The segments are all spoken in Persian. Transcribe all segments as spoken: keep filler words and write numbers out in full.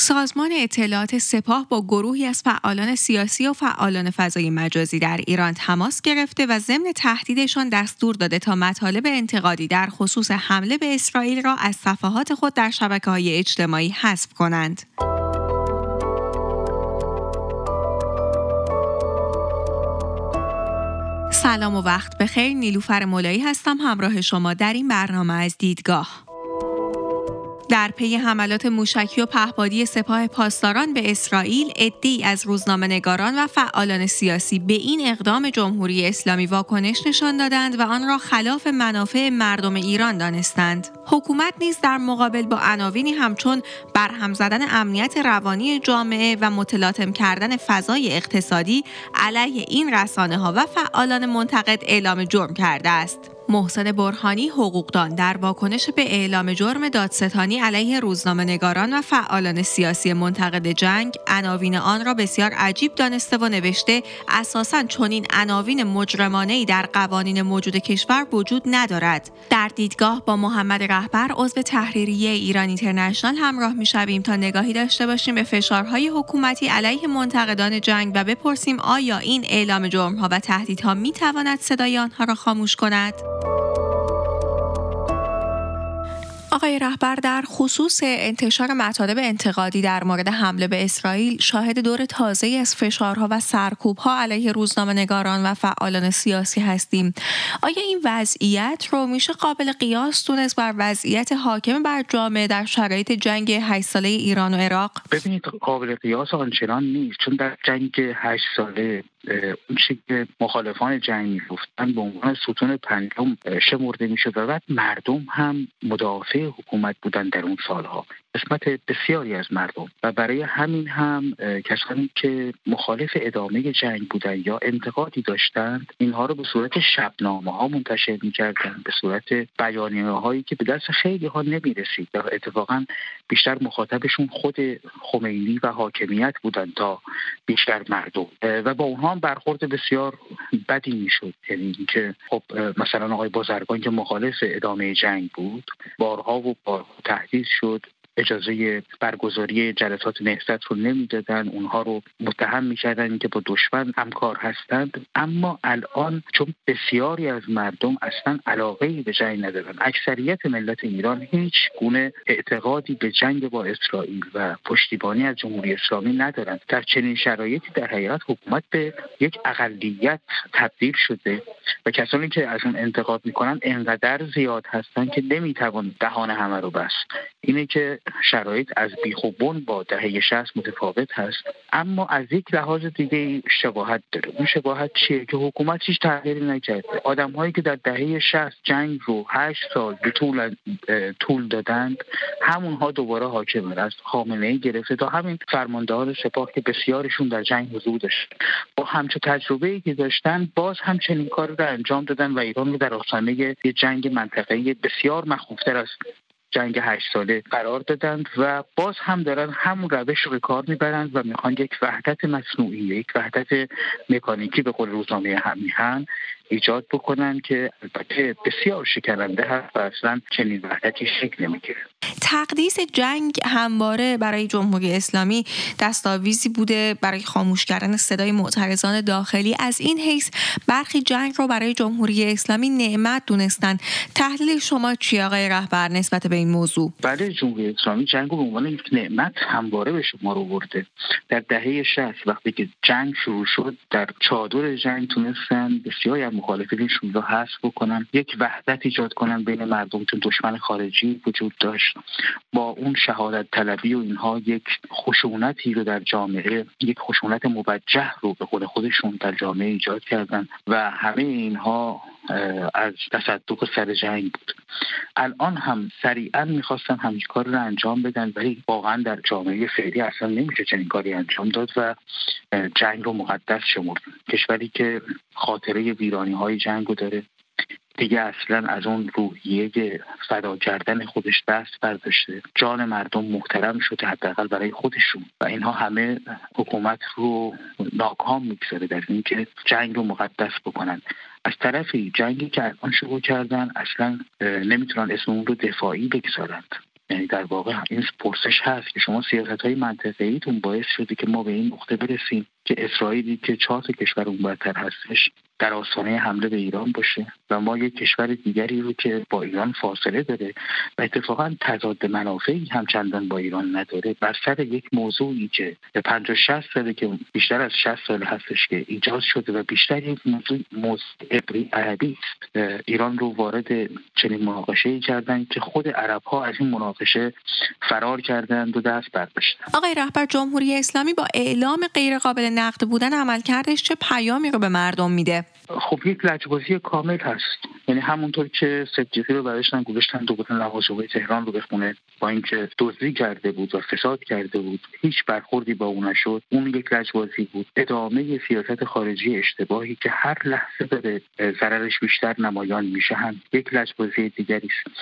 سازمان اطلاعات سپاه با گروهی از فعالان سیاسی و فعالان فضای مجازی در ایران تماس گرفته و ضمن تهدیدشان دستور داده تا مطالب انتقادی در خصوص حمله به اسرائیل را از صفحات خود در شبکه‌های اجتماعی حذف کنند. سلام و وقت بخیر، نیلوفر مولایی هستم همراه شما در این برنامه از دیدگاه. در پی حملات موشکی و پهپادی سپاه پاسداران به اسرائیل، عده‌ای از روزنامه‌نگاران و فعالان سیاسی به این اقدام جمهوری اسلامی واکنش نشان دادند و آن را خلاف منافع مردم ایران دانستند. حکومت نیز در مقابل با عناوینی همچون برهم زدن امنیت روانی جامعه و متلاطم کردن فضای اقتصادی علیه این رسانه‌ها و فعالان منتقد اعلام جرم کرده است. محسن برهانی حقوقدان در واکنش به اعلام جرم دادستانی علیه روزنامه‌نگاران و فعالان سیاسی منتقد جنگ، عناوین آن را بسیار عجیب دانسته و نوشته اساساً چنین عناوین مجرمانه‌ای در قوانین موجود کشور وجود ندارد. در دیدگاه با محمد رهبر عضو تحریریه ایران اینترنشنال همراه می‌شویم تا نگاهی داشته باشیم به فشارهای حکومتی علیه منتقدان جنگ و بپرسیم آیا این اعلام جرم‌ها و تهدیدها می‌تواند صدای آنها را خاموش کند؟ آقای رهبر، در خصوص انتشار مطالب انتقادی در مورد حمله به اسرائیل شاهد دور تازه‌ای از فشارها و سرکوب‌ها علیه روزنامه‌نگاران و فعالان سیاسی هستیم. آیا این وضعیت رو میشه قابل قیاس دونست بر وضعیت حاکم بر جامعه در شرایط جنگ هشت ساله ایران و عراق؟ ببینید، قابل قیاس آنچنان نیست، چون در جنگ هشت ساله اون چیزی که مخالفان جنگ میگفتن به عنوان ستون پنجم شمرده میشد و بعد مردم هم مدافع حکومت بودن در اون سالها، قسمت بسیاری از مردم، و برای همین هم کسانی که مخالف ادامه جنگ بودن یا انتقادی داشتند اینها رو به صورت شبنامه ها منتشر میکردن، به صورت بیانیه هایی که به دست خیلی ها نمیرسید و اتفاقا بیشتر مخاطبشون خود خمینی و حاکمیت بودن تا بیشتر مردم، و با اونها هم برخورد بسیار بدی میشد. یعنی که خب مثلا آقای بازرگان که مخالف ادامه جنگ بود بارها و بارها تهدید شد، اجازه برگزاری جلسات نهضت رو نمیدادن، اونها رو متهم میکردن که با دشمن همکار هستند. اما الان چون بسیاری از مردم اصلا علاقه‌ای به جنگ ندارن، اکثریت ملت ایران هیچ گونه اعتقادی به جنگ با اسرائیل و پشتیبانی از جمهوری اسلامی ندارن، در چنین شرایطی در حقیقت حکومت به یک اقلیت تبدیل شده و کسانی که از اون انتقاد میکنن انقدر زیاد هستن که نمیتوان دهان همه رو بست. اینه که شرایط از بیخ و بن با دهه شصت متفاوت هست، اما از یک لحاظ دیگه شباهت داره. اون شباهت چیه؟ که حکومت هیچ تغییری نکرده. آدم‌هایی که در دهه شصت جنگ رو هشت سال به طول طول دادند همونها دوباره حاکمن، از خامنه‌ای گرفته تا همین فرماندهان سپاه که بسیارشون در جنگ حضور داشت، با همچون تجربه‌ای که داشتن باز هم چنین کاری رو انجام دادن و ایران رو در آستانه یه جنگ منطقه‌ای بسیار مخوف‌تر از جنگ هشت ساله قرار دادند و باز هم دارن همون روش رو به کار میبرند و میخوان یک وحدت مصنوعی، یک وحدت مکانیکی به قول روزنامه همیهن ایجاد بکنن که البته بسیار شکننده هست و اصلا چنین وحدتی شکل نمیگیره. تقدیس جنگ همواره برای جمهوری اسلامی دستاویزی بوده برای خاموش کردن صدای معترضان داخلی. از این حیث برخی جنگ رو برای جمهوری اسلامی نعمت دونستن. تحلیل شما چیه آقای رهبر نسبت به این موضوع؟ بله، جمهوری اسلامی جنگ رو به عنوان یک نعمت همواره به شمار آورده. در دهه شصت وقتی که جنگ شروع شد، در چادر جنگ تونستن بسیاری از مخالفینشون رو حذف بکنن، یک وحدت ایجاد کنن بین مردم، چون دشمن خارجی وجود داشت. با اون شهادت طلبی و اینها یک خشونتی رو در جامعه، یک خشونت موجه رو به قول خودشون در جامعه ایجاد کردن و همه اینها از تصدق سر جنگ بود. الان هم سریعا میخواستن همین کار رو انجام بدن، ولی واقعا در جامعه فعلی اصلا نمیشه چنین کاری انجام داد و جنگ رو مقدس شمرد. کشوری که خاطره ویرانی های جنگ رو داره دیگه اصلا از اون روحیه فدا کردن خودش دست برداشته، جان مردم محترم شده حداقل برای خودشون، و اینها همه حکومت رو ناکام میگذاره در اینکه جنگ رو مقدس بکنن. از طرفی جنگی که الان شروع کردن اصلا نمیتونن اسم اون رو دفاعی بگذارند. یعنی در واقع این پرسش هست که شما سیاست‌های منطقه‌ایتون باعث شده که ما به این نقطه برسیم که اسرائیلی که چهار تا کشور اونورتر هستش در آستانه حمله به ایران باشه و ما یک کشور دیگری رو که با ایران فاصله داره و اتفاقا تضاد منافعی هم چندان با ایران نداره، بر سر یک موضوعی که به پنجاه شصت ساله که بیشتر از شصت سال هستش که ایجاد شده و بیشتر یک موضوع موضوع عبری عربی است، ایران رو وارد چنین مناقشه‌ای کردن که خود عرب‌ها از این مناقشه فرار کردند و دست برداشتن. آقای رهبر، جمهوری اسلامی با اعلام غیر قابل نقد بودن عملکردش چه پیامی رو به مردم میده؟ خب یک لجبازی کامل هست. یعنی همونطور که صدیقی رو برایشون گذاشتن تو بوتن لوازم‌های تهران رو بخونه، با اینکه دزدی کرده بود و فساد کرده بود هیچ برخوردی با اون نشد، اون یک لجبازی بود، ادامه سیاست خارجی اشتباهی که هر لحظه داره ضررش بیشتر نمایان میشه هم یک لجبازی دیگری است.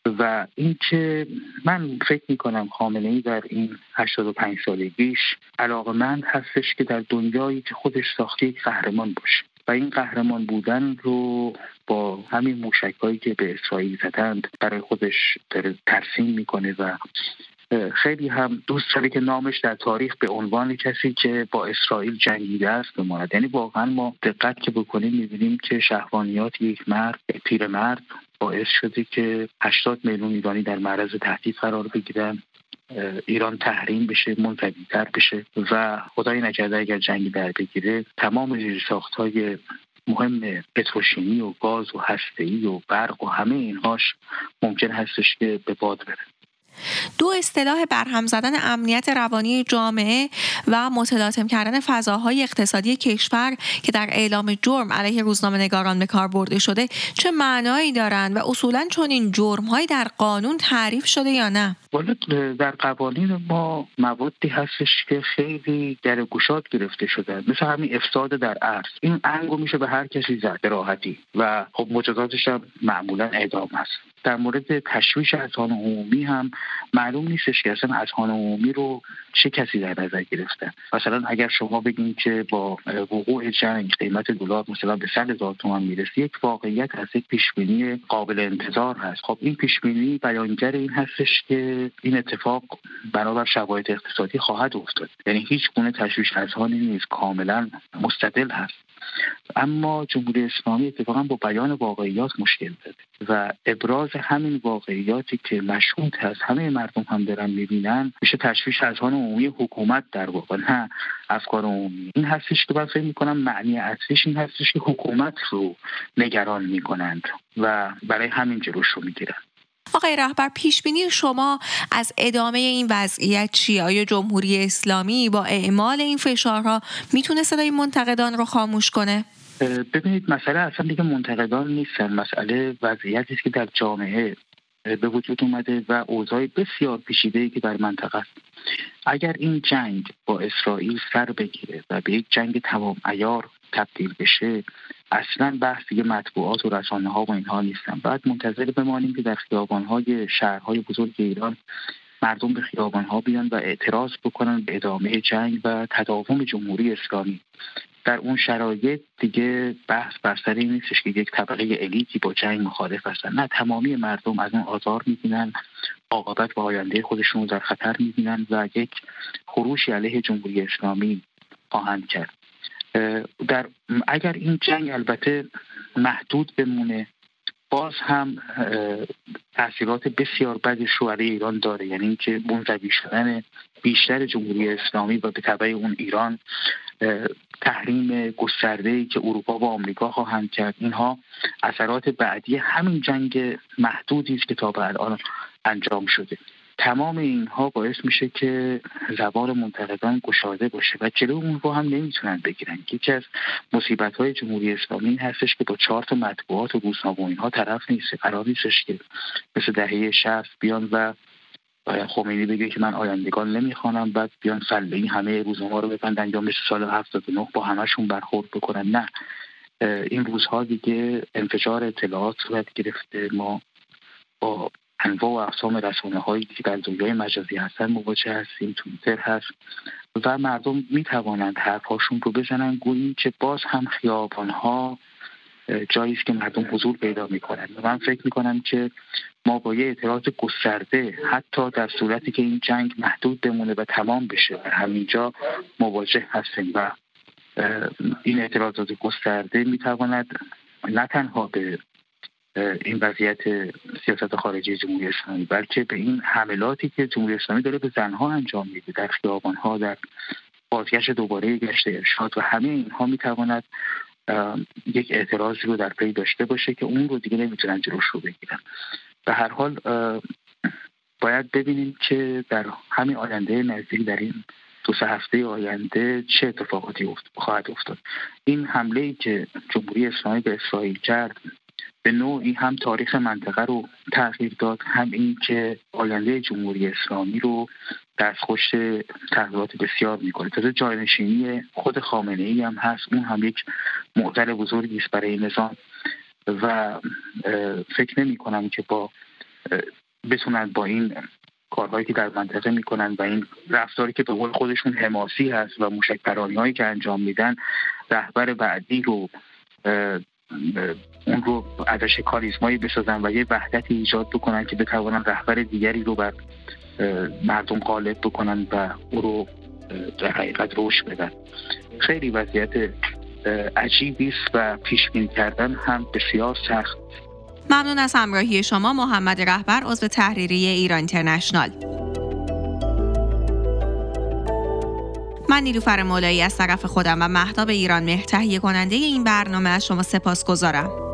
و اینکه من فکر میکنم خامنه‌ای در این هشتاد و پنج سالگیش علاقه‌مند هستش که در دنیایی که خودش ساخته یک قهرمان باشه و این قهرمان بودن رو با همین موشک‌هایی که به اسرائیل زدند برای خودش داره ترسیم میکنه و خیلی هم دوست داره که نامش در تاریخ به عنوان کسی که با اسرائیل جنگیده است بماند. یعنی واقعا ما دقت که بکنیم می‌بینیم که شهوانیات یک مرد، پیرمرد، باعث شده که هشتاد میلیون ایرانی در معرض تهدید قرار بگیرن، ایران تحریم بشه، منزوی‌تر بشه و خدای نکرده اگر جنگی در بگیره تمام زیرساخت‌های مهم پتروشیمی و گاز و هسته‌ای و برق و همه اینهاش ممکن هستش که به باد بره. دو اصطلاح برهم زدن امنیت روانی جامعه و متلاطم کردن فضاهای اقتصادی کشور که در اعلام جرم علیه روزنامه‌نگاران به کار برده شده چه معنایی دارند و اصولاً چون این جرم‌های در قانون تعریف شده یا نه؟ والا در قوانین ما موادی هستش که خیلی در گوشات گرفته شده، مثل همین افساد در ارض، این انگو میشه به هر کسی زد به راحتی و خب مجازاتش هم معمولا اعدام هست. در مورد تشویش اذهان عمومی هم معلوم نیستش که اصلا اذهان عمومی رو چه کسی در نظر گرفته. مثلا اگر شما بگین که با وقوع جنگ قیمت دلار مثلا به صد هزار تومان میرسه، یک واقعیت هست، یک پیشبینی قابل انتظار هست. خب این پیشبینی بیانگر این هستش که این اتفاق بنابر شرایط اقتصادی خواهد افتاد. یعنی هیچ گونه تشویش اذهانی نیست، کاملا مستدل هست. اما جمهوری اسلامی اتفاقا با بیان واقعیات مشکل داره و ابراز همین واقعیاتی که مشهود هست، همه مردم هم دارن میبینن، میشه تشویش اذهان عمومی حکومت در واقع، نه افکار عمومی. این هستش که من فکر میکنم معنی اصلیش این هستش که حکومت رو نگران میکنند و برای همین جلوش رو میگیرن. آقای رهبر، پیشبینی شما از ادامه این وضعیت چیه؟ آیا جمهوری اسلامی با اعمال این فشارها میتونه صدای منتقدان رو خاموش کنه؟ ببینید مسئله اصلا دیگه منتقدان نیستن، مسئله وضعیتی است که در جامعه به وجود اومده و اوضاع بسیار پیچیده‌ای که در منطقه است. اگر این جنگ با اسرائیل سر بگیره و به یک جنگ تمام عیار تبدیل بشه، اصلا بحث دیگه مطبوعات و رسانه‌ها و اینها نیستن. بعد منتظر بمانیم که در خیابان‌های شهرهای بزرگ ایران مردم به خیابان‌ها بیان و اعتراض بکنن به ادامه جنگ و تداوم جمهوری اسلامی. در اون شرایط دیگه بحث بر سر این نیستش که یک طبقه الیتی با جنگ مخالف هستن، نه، تمامی مردم از اون آزار می‌بینن، عاقبت و آینده خودشون رو در خطر می‌بینن و یک خروشی علیه جمهوری اسلامی خواهند کرد. در اگر این جنگ البته محدود بمونه، باز هم تاثیرات بسیار بدش رو علیه ایران داره. یعنی اینکه منزوی شدن بیشتر جمهوری اسلامی و به تبع اون ایران، تحریم گسترده‌ای که اروپا و آمریکا خواهند کرد، اینها اثرات بعدی همین جنگ محدودی است که تا به الان انجام شده. تمام اینها باعث میشه که زبان منتقدان گشاده باشه و جلو اون رو هم نمیتونن بگیرن. یکی از مصیبت‌های جمهوری اسلامی این هستش که با چهار تا مطبوعات و روزنامه و اینها طرف نیست. قرار نیستش که مثل دهه شصت بیان و خمینی بگه که من آیندگان نمیخوانم، بعد بیان سله‌ای همه روزنامه‌ها رو ببندن یا مثل سال هفتاد و نه با همشون برخورد بکنن. نه، این روزها دیگه انفجار اطلاعات صورت گرفته. ما با انواع و اقسام رسانه‌هایی که در دنیای مجازی هستن مواجه هستیم، توییتر هست و مردم میتوانند حرفاشون رو بزنن، گویی که باز هم خیابان‌ها جایی است که مردم حضور پیدا میکنند. من فکر میکنم که ما با یه اعتراض گسترده حتی در صورتی که این جنگ محدود بمونه و تمام بشه همینجا مواجه هستیم و این اعتراضات گسترده میتواند نه تنها به این وضعیت سیاست خارجی جمهوری اسلامی بلکه به این حملاتی که جمهوری اسلامی داره به زنها انجام میده در خیابان‌ها، در بازگشت دوباره گشت ارشاد و همه اینها میتواند یک اعتراضی رو در پی داشته باشه که اون رو دیگه نمیتونن جلوش رو بگیرن. به هر حال باید ببینیم که در همین آینده نزدیک، در این دو سه هفته آینده چه اتفاقاتی خواهد افتاد. این حمله‌ای که جمهوری اسلامی به اسرائیل کرد به نوعی هم تاریخ منطقه رو تغییر داد، هم این که آینده جمهوری اسلامی رو دستخوش تغییرات بسیار میکنه. تازه جانشینی خود خامنه‌ای هم هست، اون هم یک معضل بزرگی است برای نظام و فکر نمی کنم که با بتونن با این کارهایی که در منطقه میکنن و این رفتاری که به قول خودشون حماسی هست و موشک پرانی هایی که انجام میدن رهبر بعدی رو اون رو ازش کاریزمایی بسازن و یه وحدتی ایجاد بکنن که بتوانن رهبر دیگری رو بر مردم غالب بکنن و او رو در حقیقت روش بدن. خیلی وضعیت عجیبی است و پیش بینی کردن هم بسیار سخت. ممنون از همراهی شما. محمد رهبر، عضو تحریریه ایران اینترنشنال. من نیلوفر مولایی از طرف خودم و مهتاب ایران مهر تهیه کننده این برنامه از شما سپاسگزارم.